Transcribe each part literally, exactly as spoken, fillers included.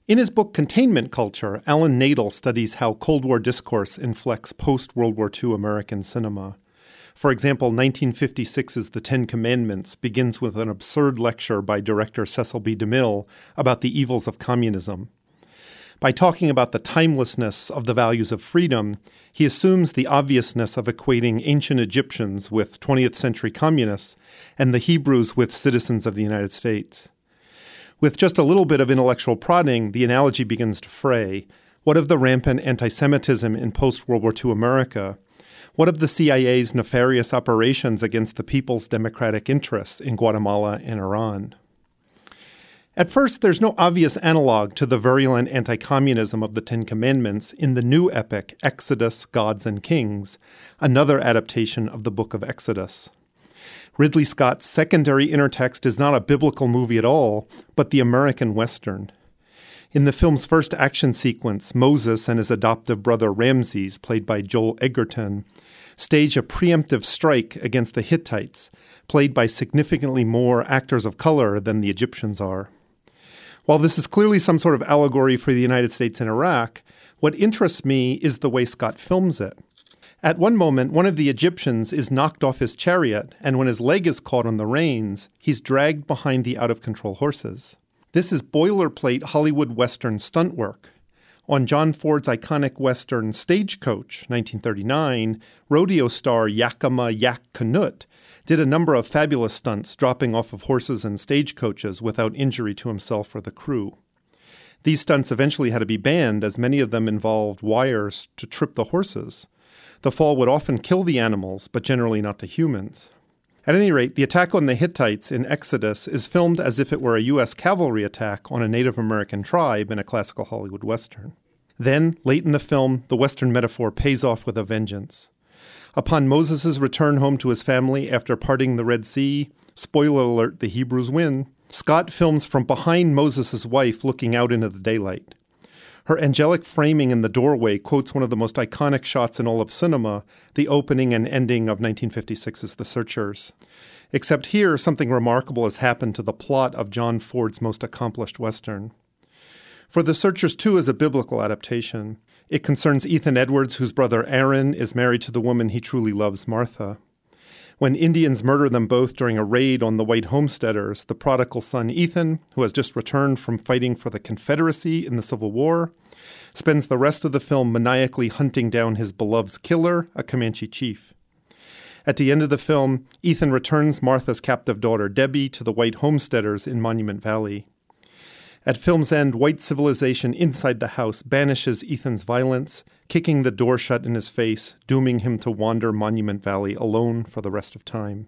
In his book Containment Culture, Alan Nadel studies how Cold War discourse inflects post-World War Two American cinema. For example, nineteen fifty-six's The Ten Commandments begins with an absurd lecture by director Cecil B. DeMille about the evils of communism. By talking about the timelessness of the values of freedom, he assumes the obviousness of equating ancient Egyptians with twentieth century communists and the Hebrews with citizens of the United States. With just a little bit of intellectual prodding, the analogy begins to fray. What of the rampant anti-Semitism in post-World War Two America? What of the C I A's nefarious operations against the people's democratic interests in Guatemala and Iran? At first, there's no obvious analog to the virulent anti-communism of the Ten Commandments in the new epic Exodus, Gods and Kings, another adaptation of the Book of Exodus. Ridley Scott's secondary intertext is not a biblical movie at all, but the American Western. In the film's first action sequence, Moses and his adoptive brother Ramses, played by Joel Edgerton, stage a preemptive strike against the Hittites, played by significantly more actors of color than the Egyptians are. While this is clearly some sort of allegory for the United States and Iraq, what interests me is the way Scott films it. At one moment, one of the Egyptians is knocked off his chariot, and when his leg is caught on the reins, he's dragged behind the out-of-control horses. This is boilerplate Hollywood Western stunt work. On John Ford's iconic Western Stagecoach, nineteen thirty-nine, rodeo star Yakima Yak Canute did a number of fabulous stunts dropping off of horses and stagecoaches without injury to himself or the crew. These stunts eventually had to be banned, as many of them involved wires to trip the horses. The fall would often kill the animals, but generally not the humans. At any rate, the attack on the Hittites in Exodus is filmed as if it were a U S cavalry attack on a Native American tribe in a classical Hollywood Western. Then, late in the film, the Western metaphor pays off with a vengeance. Upon Moses' return home to his family after parting the Red Sea, spoiler alert, the Hebrews win, Scott films from behind Moses' wife looking out into the daylight. Her angelic framing in the doorway quotes one of the most iconic shots in all of cinema, the opening and ending of nineteen fifty-six's The Searchers. Except here, something remarkable has happened to the plot of John Ford's most accomplished Western. For The Searchers two is a biblical adaptation. It concerns Ethan Edwards, whose brother Aaron is married to the woman he truly loves, Martha. When Indians murder them both during a raid on the white homesteaders, the prodigal son Ethan, who has just returned from fighting for the Confederacy in the Civil War, spends the rest of the film maniacally hunting down his beloved's killer, a Comanche chief. At the end of the film, Ethan returns Martha's captive daughter Debbie to the white homesteaders in Monument Valley. At film's end, white civilization inside the house banishes Ethan's violence, kicking the door shut in his face, dooming him to wander Monument Valley alone for the rest of time.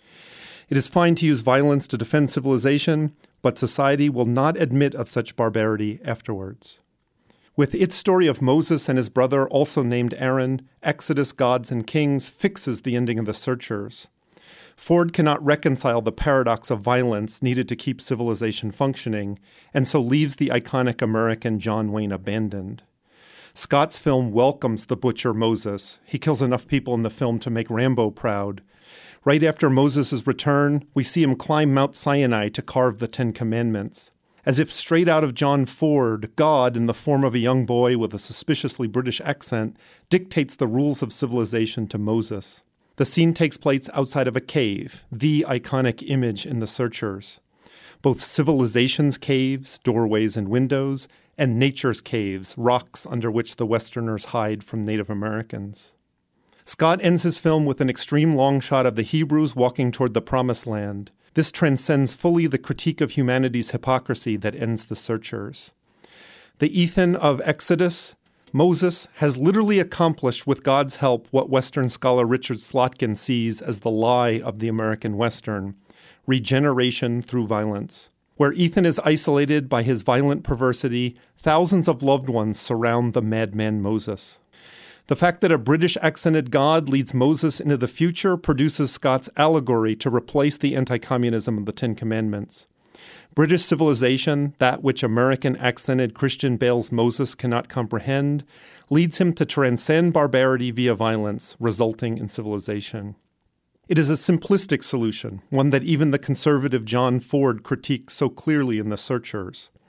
It is fine to use violence to defend civilization, but society will not admit of such barbarity afterwards. With its story of Moses and his brother, also named Aaron, Exodus, Gods, and Kings fixes the ending of The Searchers. Ford cannot reconcile the paradox of violence needed to keep civilization functioning, and so leaves the iconic American John Wayne abandoned. Scott's film welcomes the butcher Moses. He kills enough people in the film to make Rambo proud. Right after Moses' return, we see him climb Mount Sinai to carve the Ten Commandments. As if straight out of John Ford, God, in the form of a young boy with a suspiciously British accent, dictates the rules of civilization to Moses. The scene takes place outside of a cave, the iconic image in The Searchers. Both civilization's caves, doorways and windows, and nature's caves, rocks under which the Westerners hide from Native Americans. Scott ends his film with an extreme long shot of the Hebrews walking toward the Promised Land. This transcends fully the critique of humanity's hypocrisy that ends The Searchers. The Ethan of Exodus, Moses, has literally accomplished with God's help what Western scholar Richard Slotkin sees as the lie of the American Western, regeneration through violence. Where Ethan is isolated by his violent perversity, thousands of loved ones surround the madman Moses. The fact that a British accented God leads Moses into the future produces Scott's allegory to replace the anti-communism of the Ten Commandments. British civilization, that which American accented Christian Bale's Moses cannot comprehend, leads him to transcend barbarity via violence, resulting in civilization. It is a simplistic solution, one that even the conservative John Ford critiques so clearly in The Searchers.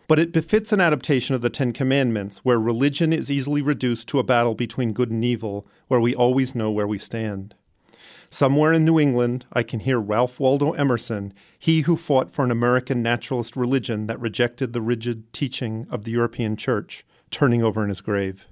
But it befits an adaptation of the Ten Commandments, where religion is easily reduced to a battle between good and evil, where we always know where we stand. Somewhere in New England, I can hear Ralph Waldo Emerson, he who fought for an American naturalist religion that rejected the rigid teaching of the European Church, turning over in his grave.